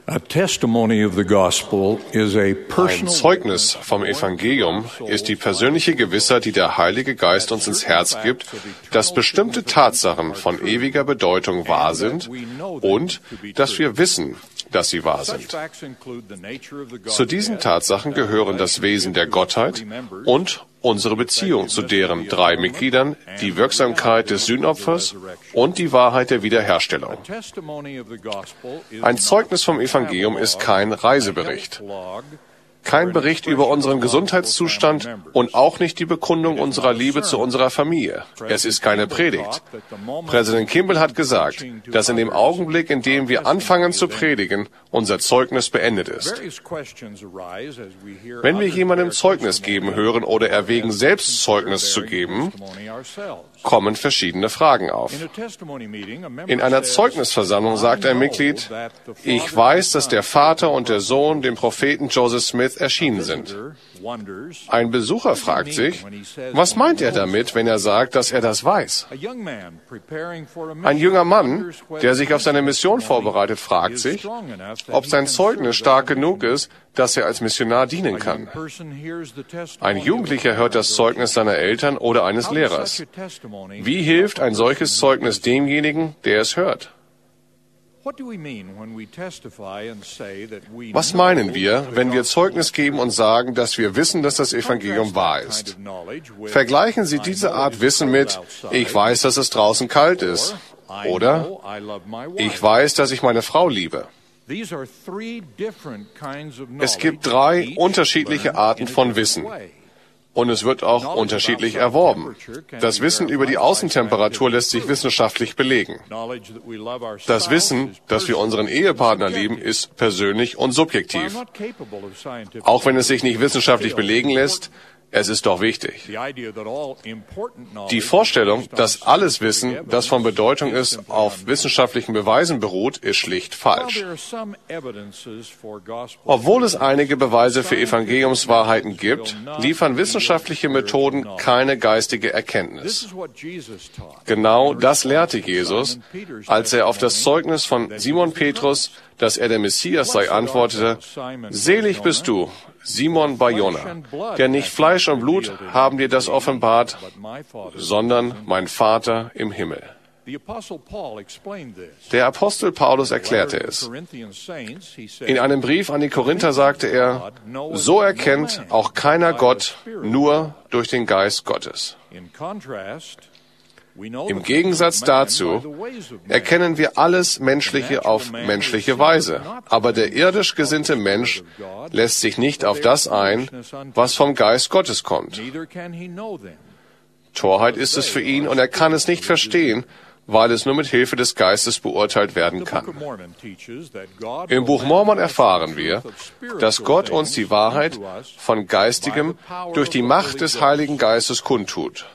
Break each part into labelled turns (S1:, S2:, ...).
S1: Ein Zeugnis vom Evangelium ist die persönliche Gewissheit, die der Heilige Geist uns ins Herz gibt, dass bestimmte Tatsachen von ewiger Bedeutung wahr sind und dass wir wissen, dass sie wahr sind. Zu diesen Tatsachen gehören das Wesen der Gottheit und unsere Beziehung zu deren drei Mitgliedern, die Wirksamkeit des Sühnopfers und die Wahrheit der Wiederherstellung. Ein Zeugnis vom Evangelium ist kein Reisebericht, kein Bericht über unseren Gesundheitszustand und auch nicht die Bekundung unserer Liebe zu unserer Familie. Es ist keine Predigt. Präsident Kimball hat gesagt, dass in dem Augenblick, in dem wir anfangen zu predigen, unser Zeugnis beendet ist. Wenn wir jemandem Zeugnis geben hören oder erwägen, selbst Zeugnis zu geben, kommen verschiedene Fragen auf. In einer Zeugnisversammlung sagt ein Mitglied, ich weiß, dass der Vater und der Sohn dem Propheten Joseph Smith erschienen sind. Ein Besucher fragt sich, was meint er damit, wenn er sagt, dass er das weiß? Ein junger Mann, der sich auf seine Mission vorbereitet, fragt sich, ob sein Zeugnis stark genug ist, dass er als Missionar dienen kann. Ein Jugendlicher hört das Zeugnis seiner Eltern oder eines Lehrers. Wie hilft ein solches Zeugnis demjenigen, der es hört? Was meinen wir, wenn wir Zeugnis geben und sagen, dass wir wissen, dass das Evangelium wahr ist? Vergleichen Sie diese Art Wissen mit, ich weiß, dass es draußen kalt ist, oder ich weiß, dass ich meine Frau liebe. Es gibt drei unterschiedliche Arten von Wissen. Und es wird auch unterschiedlich erworben. Das Wissen über die Außentemperatur lässt sich wissenschaftlich belegen. Das Wissen, dass wir unseren Ehepartner lieben, ist persönlich und subjektiv. Auch wenn es sich nicht wissenschaftlich belegen lässt, es ist doch wichtig. Die Vorstellung, dass alles Wissen, das von Bedeutung ist, auf wissenschaftlichen Beweisen beruht, ist schlicht falsch. Obwohl es einige Beweise für Evangeliumswahrheiten gibt, liefern wissenschaftliche Methoden keine geistige Erkenntnis. Genau das lehrte Jesus, als er auf das Zeugnis von Simon Petrus, dass er der Messias sei, antwortete, selig bist du, Simon Bar-Jona, denn nicht Fleisch und Blut haben dir das offenbart, sondern mein Vater im Himmel. Der Apostel Paulus erklärte es. In einem Brief an die Korinther sagte er, so erkennt auch keiner Gott nur durch den Geist Gottes. Im Gegensatz dazu erkennen wir alles Menschliche auf menschliche Weise. Aber der irdisch gesinnte Mensch lässt sich nicht auf das ein, was vom Geist Gottes kommt. Torheit ist es für ihn und er kann es nicht verstehen, weil es nur mit Hilfe des Geistes beurteilt werden kann. Im Buch Mormon erfahren wir, dass Gott uns die Wahrheit von Geistigem durch die Macht des Heiligen Geistes kundtut.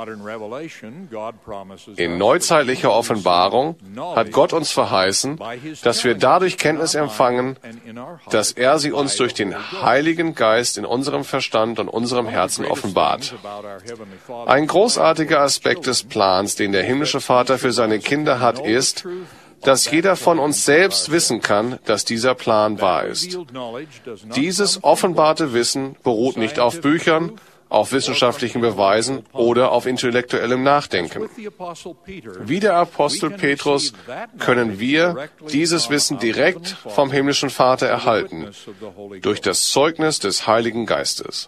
S1: In neuzeitlicher Offenbarung hat Gott uns verheißen, dass wir dadurch Kenntnis empfangen, dass er sie uns durch den Heiligen Geist in unserem Verstand und unserem Herzen offenbart. Ein großartiger Aspekt des Plans, den der himmlische Vater für seine Kinder hat, ist, dass jeder von uns selbst wissen kann, dass dieser Plan wahr ist. Dieses offenbarte Wissen beruht nicht auf Büchern, auf wissenschaftlichen Beweisen oder auf intellektuellem Nachdenken. Wie der Apostel Petrus können wir dieses Wissen direkt vom himmlischen Vater erhalten, durch das Zeugnis des Heiligen Geistes.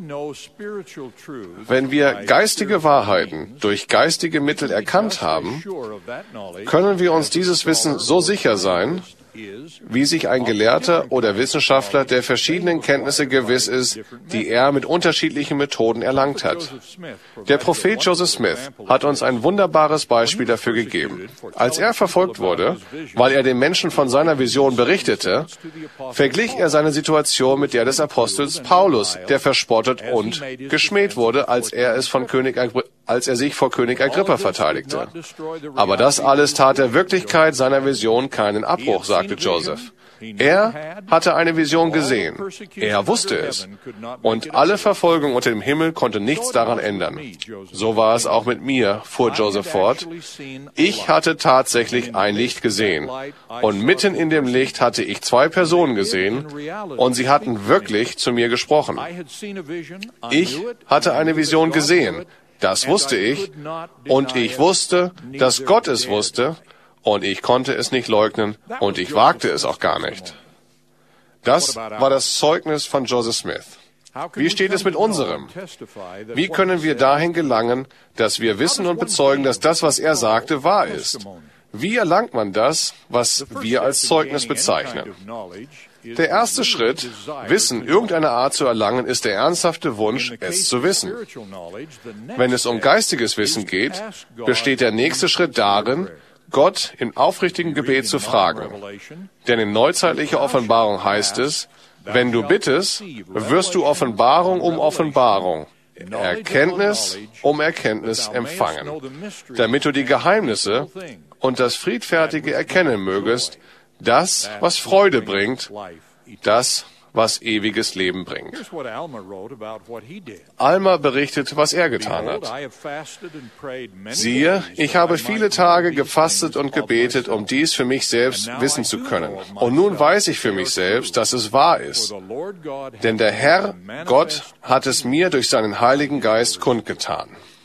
S1: Wenn wir geistige Wahrheiten durch geistige Mittel erkannt haben, können wir uns dieses Wissen so sicher sein, wie sich ein Gelehrter oder Wissenschaftler der verschiedenen Kenntnisse gewiss ist, die er mit unterschiedlichen Methoden erlangt hat. Der Prophet Joseph Smith hat uns ein wunderbares Beispiel dafür gegeben. Als er verfolgt wurde, weil er den Menschen von seiner Vision berichtete, verglich er seine Situation mit der des Apostels Paulus, der verspottet und geschmäht wurde, als er sich vor König Agrippa verteidigte. Aber das alles tat der Wirklichkeit seiner Vision keinen Abbruch, sagte Joseph. Er hatte eine Vision gesehen. Er wusste es. Und alle Verfolgung unter dem Himmel konnte nichts daran ändern. So war es auch mit mir, fuhr Joseph fort. Ich hatte tatsächlich ein Licht gesehen. Und mitten in dem Licht hatte ich 2 Personen gesehen. Und sie hatten wirklich zu mir gesprochen. Ich hatte eine Vision gesehen. Das wusste ich. Und ich wusste, dass Gott es wusste. Und ich konnte es nicht leugnen und ich wagte es auch gar nicht. Das war das Zeugnis von Joseph Smith. Wie steht es mit unserem? Wie können wir dahin gelangen, dass wir wissen und bezeugen, dass das, was er sagte, wahr ist? Wie erlangt man das, was wir als Zeugnis bezeichnen? Der erste Schritt, Wissen irgendeiner Art zu erlangen, ist der ernsthafte Wunsch, es zu wissen. Wenn es um geistiges Wissen geht, besteht der nächste Schritt darin, Gott im aufrichtigen Gebet zu fragen. Denn in neuzeitlicher Offenbarung heißt es, wenn du bittest, wirst du Offenbarung um Offenbarung, Erkenntnis um Erkenntnis empfangen, damit du die Geheimnisse und das Friedfertige erkennen mögest, das, was Freude bringt, das, was ewiges Leben bringt. Alma berichtet, was er getan hat. Siehe, ich habe viele Tage gefastet und gebetet, um dies für mich selbst wissen zu können. Und nun weiß ich für mich selbst, dass es wahr ist. Denn der Herr, Gott, hat es mir durch seinen Heiligen Geist kundgetan.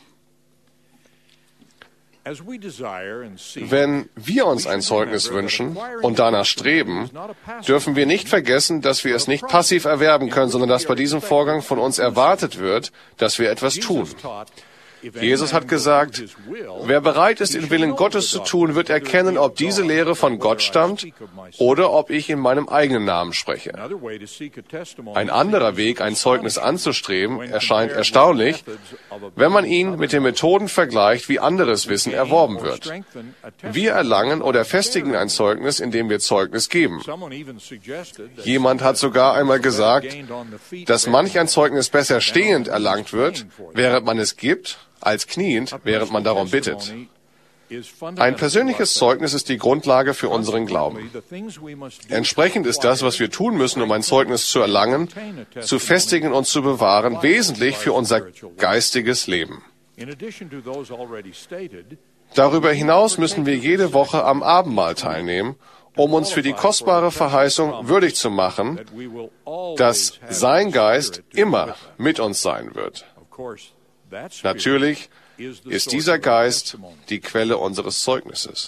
S1: Wenn wir uns ein Zeugnis wünschen und danach streben, dürfen wir nicht vergessen, dass wir es nicht passiv erwerben können, sondern dass bei diesem Vorgang von uns erwartet wird, dass wir etwas tun. Jesus hat gesagt, wer bereit ist, den Willen Gottes zu tun, wird erkennen, ob diese Lehre von Gott stammt oder ob ich in meinem eigenen Namen spreche. Ein anderer Weg, ein Zeugnis anzustreben, erscheint erstaunlich, wenn man ihn mit den Methoden vergleicht, wie anderes Wissen erworben wird. Wir erlangen oder festigen ein Zeugnis, indem wir Zeugnis geben. Jemand hat sogar einmal gesagt, dass manch ein Zeugnis besser stehend erlangt wird, während man es gibt, als kniend, während man darum bittet. Ein persönliches Zeugnis ist die Grundlage für unseren Glauben. Entsprechend ist das, was wir tun müssen, um ein Zeugnis zu erlangen, zu festigen und zu bewahren, wesentlich für unser geistiges Leben. Darüber hinaus müssen wir jede Woche am Abendmahl teilnehmen, um uns für die kostbare Verheißung würdig zu machen, dass sein Geist immer mit uns sein wird. Natürlich ist dieser Geist die Quelle unseres Zeugnisses.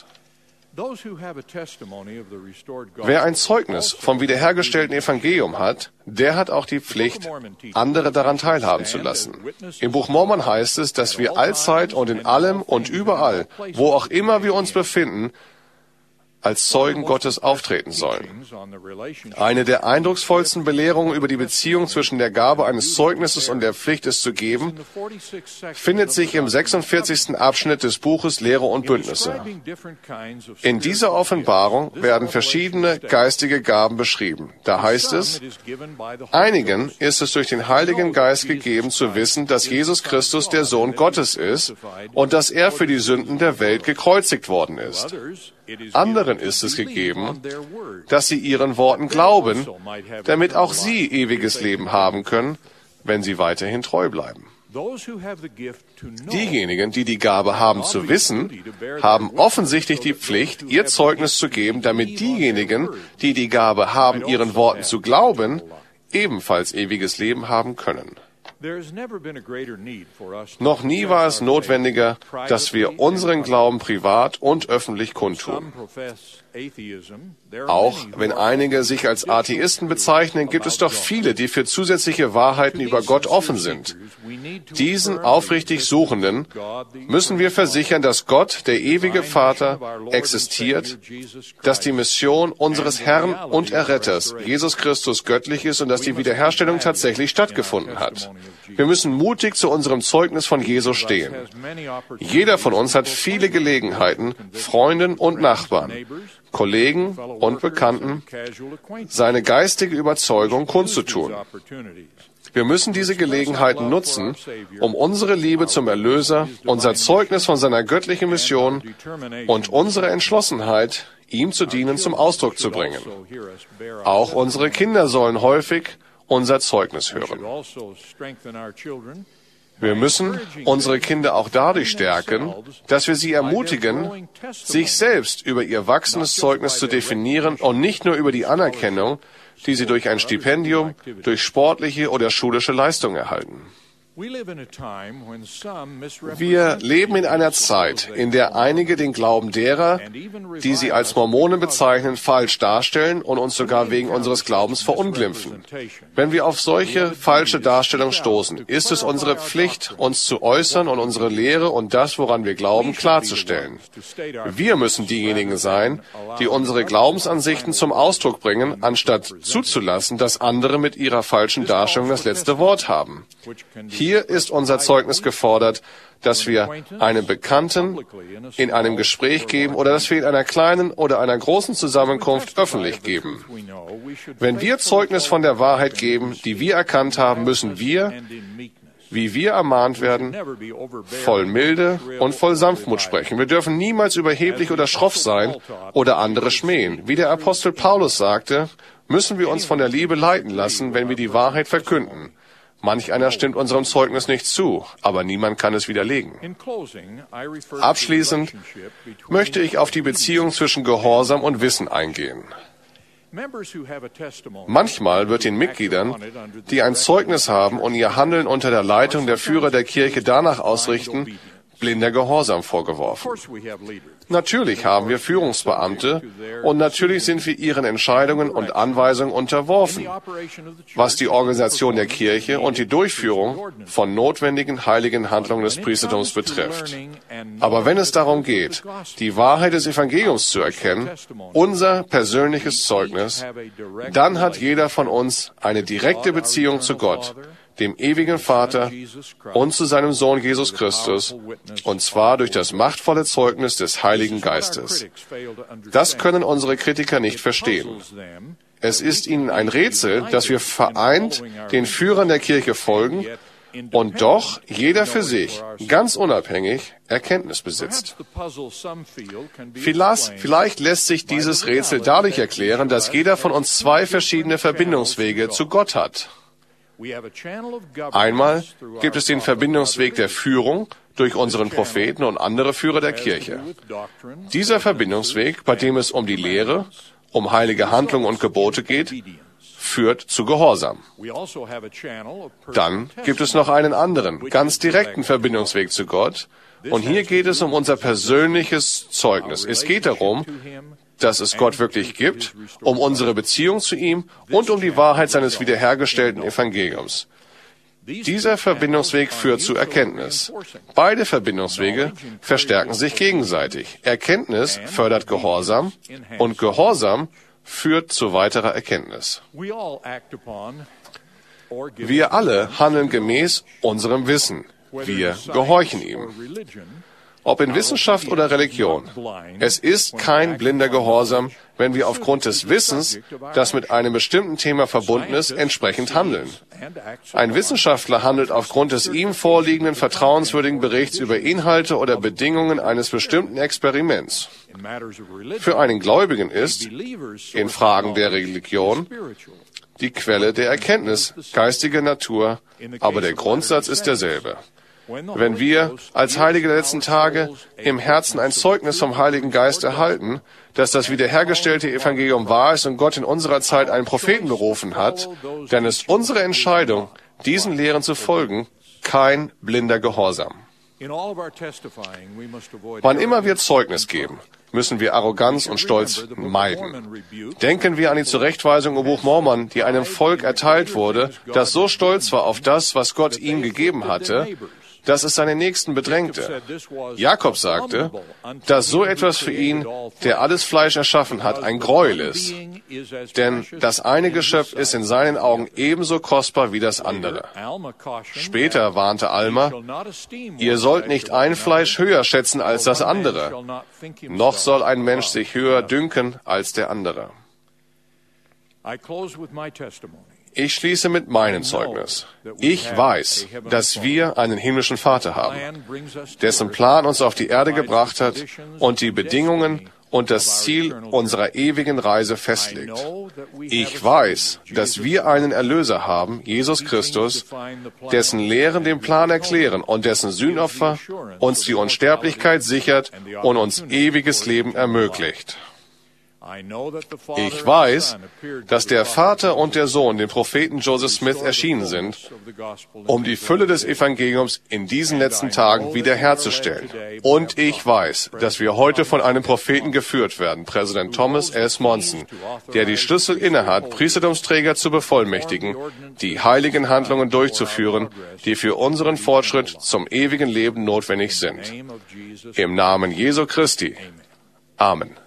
S1: Wer ein Zeugnis vom wiederhergestellten Evangelium hat, der hat auch die Pflicht, andere daran teilhaben zu lassen. Im Buch Mormon heißt es, dass wir allzeit und in allem und überall, wo auch immer wir uns befinden, als Zeugen Gottes auftreten sollen. Eine der eindrucksvollsten Belehrungen über die Beziehung zwischen der Gabe eines Zeugnisses und der Pflicht, es zu geben, findet sich im 46. Abschnitt des Buches Lehre und Bündnisse. In dieser Offenbarung werden verschiedene geistige Gaben beschrieben. Da heißt es, einigen ist es durch den Heiligen Geist gegeben zu wissen, dass Jesus Christus der Sohn Gottes ist und dass er für die Sünden der Welt gekreuzigt worden ist. Anderen ist es gegeben, dass sie ihren Worten glauben, damit auch sie ewiges Leben haben können, wenn sie weiterhin treu bleiben. Diejenigen, die die Gabe haben zu wissen, haben offensichtlich die Pflicht, ihr Zeugnis zu geben, damit diejenigen, die die Gabe haben, ihren Worten zu glauben, ebenfalls ewiges Leben haben können. Noch nie war es notwendiger, dass wir unseren Glauben privat und öffentlich kundtun. Auch wenn einige sich als Atheisten bezeichnen, gibt es doch viele, die für zusätzliche Wahrheiten über Gott offen sind. Diesen aufrichtig Suchenden müssen wir versichern, dass Gott, der ewige Vater, existiert, dass die Mission unseres Herrn und Erretters, Jesus Christus, göttlich ist und dass die Wiederherstellung tatsächlich stattgefunden hat. Wir müssen mutig zu unserem Zeugnis von Jesus stehen. Jeder von uns hat viele Gelegenheiten, Freunden und Nachbarn, Kollegen und Bekannten, seine geistige Überzeugung kundzutun. Wir müssen diese Gelegenheiten nutzen, um unsere Liebe zum Erlöser, unser Zeugnis von seiner göttlichen Mission und unsere Entschlossenheit, ihm zu dienen, zum Ausdruck zu bringen. Auch unsere Kinder sollen häufig unser Zeugnis hören. Wir müssen unsere Kinder auch dadurch stärken, dass wir sie ermutigen, sich selbst über ihr wachsendes Zeugnis zu definieren und nicht nur über die Anerkennung, die sie durch ein Stipendium, durch sportliche oder schulische Leistung erhalten. Wir leben in einer Zeit, in der einige den Glauben derer, die sie als Mormonen bezeichnen, falsch darstellen und uns sogar wegen unseres Glaubens verunglimpfen. Wenn wir auf solche falsche Darstellung stoßen, ist es unsere Pflicht, uns zu äußern und unsere Lehre und das, woran wir glauben, klarzustellen. Wir müssen diejenigen sein, die unsere Glaubensansichten zum Ausdruck bringen, anstatt zuzulassen, dass andere mit ihrer falschen Darstellung das letzte Wort haben. Hier ist unser Zeugnis gefordert, dass wir einem Bekannten in einem Gespräch geben oder dass wir in einer kleinen oder einer großen Zusammenkunft öffentlich geben. Wenn wir Zeugnis von der Wahrheit geben, die wir erkannt haben, müssen wir, wie wir ermahnt werden, voll Milde und voll Sanftmut sprechen. Wir dürfen niemals überheblich oder schroff sein oder andere schmähen. Wie der Apostel Paulus sagte, müssen wir uns von der Liebe leiten lassen, wenn wir die Wahrheit verkünden. Manch einer stimmt unserem Zeugnis nicht zu, aber niemand kann es widerlegen. Abschließend möchte ich auf die Beziehung zwischen Gehorsam und Wissen eingehen. Manchmal wird den Mitgliedern, die ein Zeugnis haben und ihr Handeln unter der Leitung der Führer der Kirche danach ausrichten, blinder Gehorsam vorgeworfen. Natürlich haben wir Führungsbeamte und natürlich sind wir ihren Entscheidungen und Anweisungen unterworfen, was die Organisation der Kirche und die Durchführung von notwendigen heiligen Handlungen des Priestertums betrifft. Aber wenn es darum geht, die Wahrheit des Evangeliums zu erkennen, unser persönliches Zeugnis, dann hat jeder von uns eine direkte Beziehung zu Gott, dem ewigen Vater und zu seinem Sohn Jesus Christus, und zwar durch das machtvolle Zeugnis des Heiligen Geistes. Das können unsere Kritiker nicht verstehen. Es ist ihnen ein Rätsel, dass wir vereint den Führern der Kirche folgen und doch jeder für sich, ganz unabhängig, Erkenntnis besitzt. Vielleicht lässt sich dieses Rätsel dadurch erklären, dass jeder von uns zwei verschiedene Verbindungswege zu Gott hat. Einmal gibt es den Verbindungsweg der Führung durch unseren Propheten und andere Führer der Kirche. Dieser Verbindungsweg, bei dem es um die Lehre, um heilige Handlungen und Gebote geht, führt zu Gehorsam. Dann gibt es noch einen anderen, ganz direkten Verbindungsweg zu Gott, und hier geht es um unser persönliches Zeugnis. Es geht darum, dass es Gott wirklich gibt, um unsere Beziehung zu ihm und um die Wahrheit seines wiederhergestellten Evangeliums. Dieser Verbindungsweg führt zu Erkenntnis. Beide Verbindungswege verstärken sich gegenseitig. Erkenntnis fördert Gehorsam und Gehorsam führt zu weiterer Erkenntnis. Wir alle handeln gemäß unserem Wissen. Wir gehorchen ihm. Ob in Wissenschaft oder Religion. Es ist kein blinder Gehorsam, wenn wir aufgrund des Wissens, das mit einem bestimmten Thema verbunden ist, entsprechend handeln. Ein Wissenschaftler handelt aufgrund des ihm vorliegenden vertrauenswürdigen Berichts über Inhalte oder Bedingungen eines bestimmten Experiments. Für einen Gläubigen ist, in Fragen der Religion, die Quelle der Erkenntnis geistiger Natur, aber der Grundsatz ist derselbe. Wenn wir als Heilige der letzten Tage im Herzen ein Zeugnis vom Heiligen Geist erhalten, dass das wiederhergestellte Evangelium wahr ist und Gott in unserer Zeit einen Propheten berufen hat, dann ist unsere Entscheidung, diesen Lehren zu folgen, kein blinder Gehorsam. Wann immer wir Zeugnis geben, müssen wir Arroganz und Stolz meiden. Denken wir an die Zurechtweisung im Buch Mormon, die einem Volk erteilt wurde, das so stolz war auf das, was Gott ihm gegeben hatte, dass es seine Nächsten bedrängte. Jakob sagte, dass so etwas für ihn, der alles Fleisch erschaffen hat, ein Gräuel ist. Denn das eine Geschöpf ist in seinen Augen ebenso kostbar wie das andere. Später warnte Alma, ihr sollt nicht ein Fleisch höher schätzen als das andere, noch soll ein Mensch sich höher dünken als der andere. Ich schließe mit meinem Zeugnis. Ich weiß, dass wir einen himmlischen Vater haben, dessen Plan uns auf die Erde gebracht hat und die Bedingungen und das Ziel unserer ewigen Reise festlegt. Ich weiß, dass wir einen Erlöser haben, Jesus Christus, dessen Lehren den Plan erklären und dessen Sühnopfer uns die Unsterblichkeit sichert und uns ewiges Leben ermöglicht. Ich weiß, dass der Vater und der Sohn dem Propheten Joseph Smith erschienen sind, um die Fülle des Evangeliums in diesen letzten Tagen wiederherzustellen. Und ich weiß, dass wir heute von einem Propheten geführt werden, Präsident Thomas S. Monson, der die Schlüssel innehat, Priestertumsträger zu bevollmächtigen, die heiligen Handlungen durchzuführen, die für unseren Fortschritt zum ewigen Leben notwendig sind. Im Namen Jesu Christi. Amen.